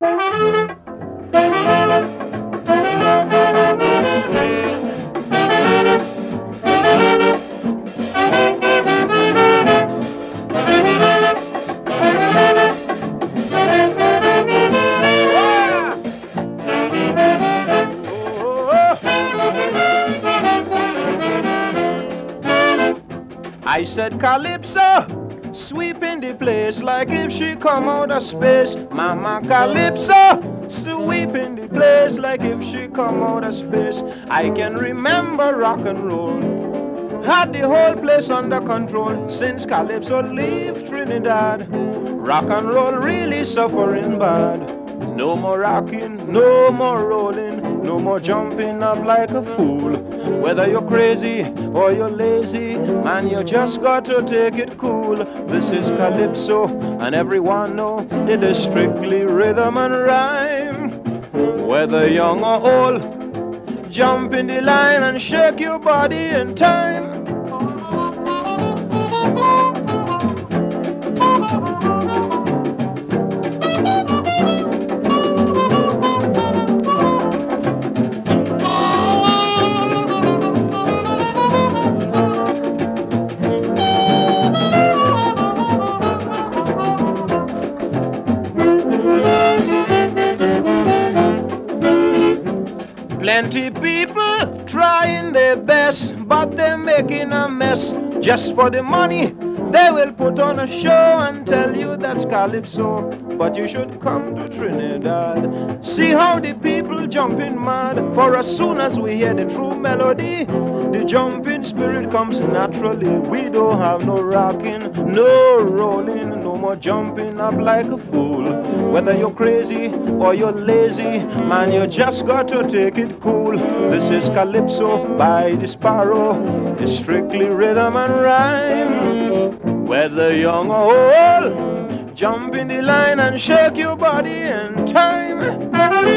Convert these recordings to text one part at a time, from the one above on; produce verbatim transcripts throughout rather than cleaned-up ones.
I said Calypso, sweeping the place like if she come out of space. Mama Calypso, sweeping the place like if she come out of space. I can remember rock and roll had the whole place under control since Calypso leave Trinidad. Rock and roll really suffering bad. No more rocking, no more rolling, no more jumping up like a fool. Whether you're crazy or you're lazy, man, you just got to take it cool. This is Calypso, and everyone know it is strictly rhythm and rhyme. Whether young or old, jump in the line and shake your body in time. Plenty people trying their best, but they're making a mess. Just for the money, they will put on a show and tell you that's Calypso. But you should come to Trinidad. See how the people jumping mad. For as soon as we hear the true melody, the jumping spirit comes naturally. We don't have no rocking, no rolling, no more jumping up like a fool. Whether you're crazy or you're lazy, man, you just got to take it cool. This is Calypso by the Sparrow. It's strictly rhythm and rhyme. Whether young or old, jump in the line and shake your body in time.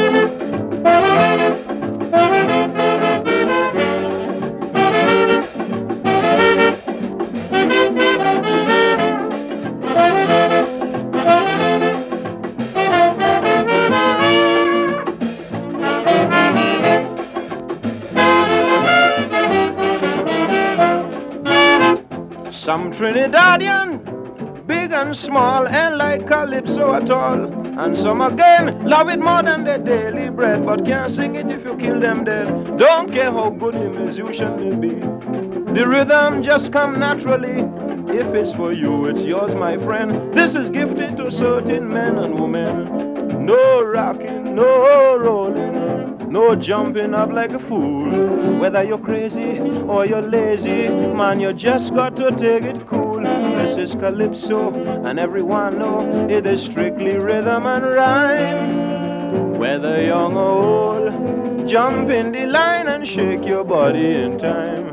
Some Trinidadian, big and small, ain't like Calypso at all. And some again love it more than their daily bread, but can't sing it if you kill them dead. Don't care how good the musician may be, the rhythm just come naturally. If it's for you, it's yours, my friend. This is gifted to certain men and women. No rocking, no rolling, no jumping up like a fool. Whether you're crazy or you're lazy, man, you just got to take it cool. This is Calypso, and everyone know it is strictly rhythm and rhyme. Whether young or old, jump in the line and shake your body in time.